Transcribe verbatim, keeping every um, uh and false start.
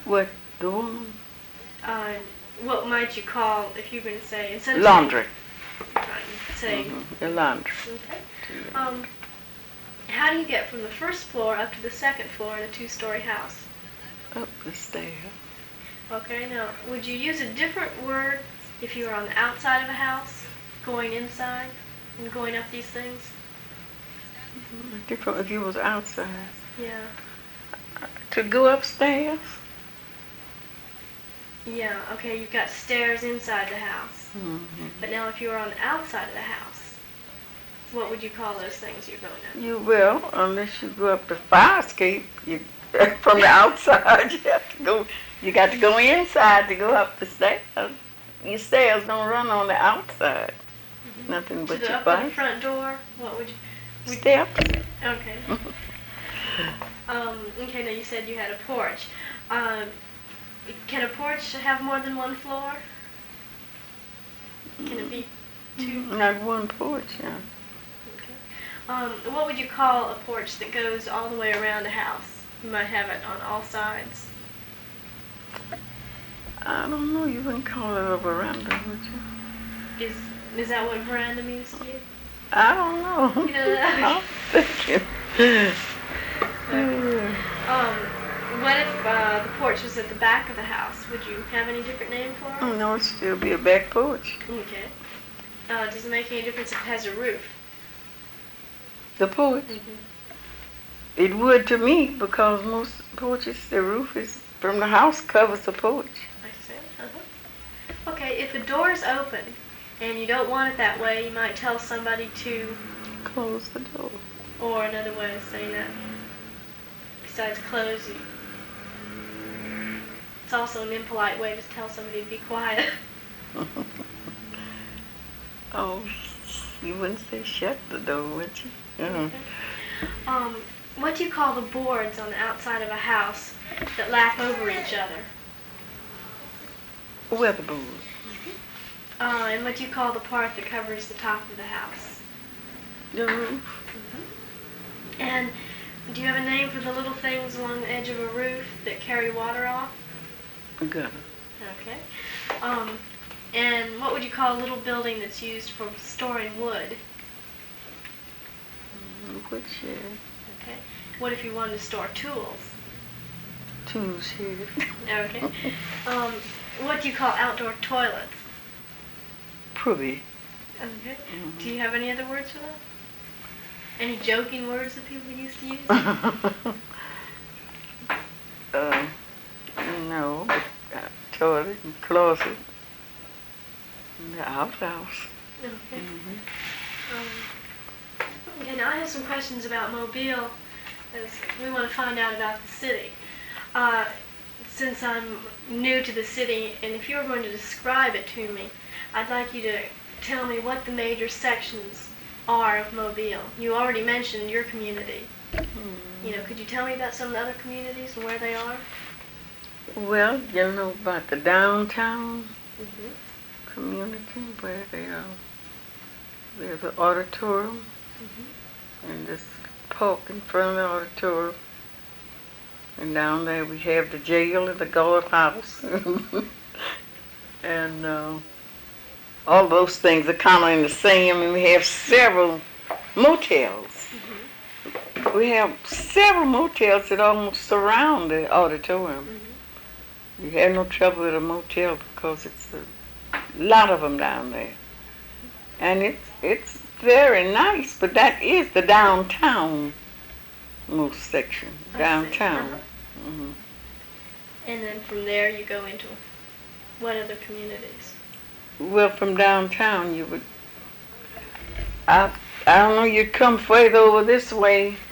What, the woman? Uh, what might you call, if you're going to say, instead of Laundry. saying, Mm-hmm. The laundry. Okay. Um, how do you get from the first floor up to the second floor in a two-story house? Up the stairs. Okay, now, would you use a different word if you were on the outside of a house, going inside and going up these things? Different if you was outside. Yeah. To go upstairs? Yeah, okay, you've got stairs inside the house. Mm-hmm. But now if you were on the outside of the house, what would you call those things you're going up? You will, unless you go up the fire escape. You, from the outside, you have to go. You got to go inside to go up the stairs. Your stairs don't run on the outside. Mm-hmm. Nothing but to the, your up bike. to the front door, what would you? Would, Steps. Okay. um, okay, now you said you had a porch. Uh, can a porch have more than one floor? Can it be two? Not one porch, yeah. Okay. Um, what would you call a porch that goes all the way around a house? You might have it on all sides. I don't know. You wouldn't call it a veranda, would you? Is is that what veranda means to you? I don't know. You know that? I'm thinking. Okay. Um, what if uh, the porch was at the back of the house? Would you have any different name for it? Oh, no, it'd still be a back porch. Okay. Uh, does it make any difference if it has a roof? The porch? Mm-hmm. It would to me, because most porches, the roof is from the house covers the porch. I see. Uh-huh. Okay, if the door's open and you don't want it that way, you might tell somebody to close the door. Or another way of saying that, besides close, you, it's also an impolite way to tell somebody to be quiet. Oh, you wouldn't say shut the door, would you? Uh-huh. Okay. Um, what do you call the boards on the outside of a house that lap over each other? Weatherboard. Mm-hmm. Uh, and what do you call the part that covers the top of the house? The roof. Mm-hmm. And do you have a name for the little things along the edge of a roof that carry water off? A gutter. Okay. Um, and what would you call a little building that's used for storing wood? Wood shed. Okay. What if you wanted to store tools? Tool shed. Okay. Um, what do you call outdoor toilets? Privy. Okay. Mm-hmm. Do you have any other words for that? Any joking words that people used to use? uh, no, but uh, toilet and closet. And the outhouse. Okay. Mm-hmm. Um, okay, now I have some questions about Mobile, as we want to find out about the city. Uh, since I'm new to the city, and if you were going to describe it to me, I'd like you to tell me what the major sections are of Mobile. You already mentioned your community. Mm-hmm. You know, could you tell me about some of the other communities and where they are? Well, you know about the downtown mm-hmm. community where they are. There's an auditorium, mm-hmm. and this park in front of the auditorium. And down there we have the jail and the guardhouse. and uh, all those things are kind of in the same, and we have several motels. Mm-hmm. We have several motels that almost surround the auditorium. Mm-hmm. You have no trouble with a motel because it's a lot of them down there. And it's, it's very nice, but that is the downtown most section, downtown. Uh-huh. Mm-hmm. And then from there you go into what other communities? Well, from downtown you would, I, I don't know, you'd come further over this way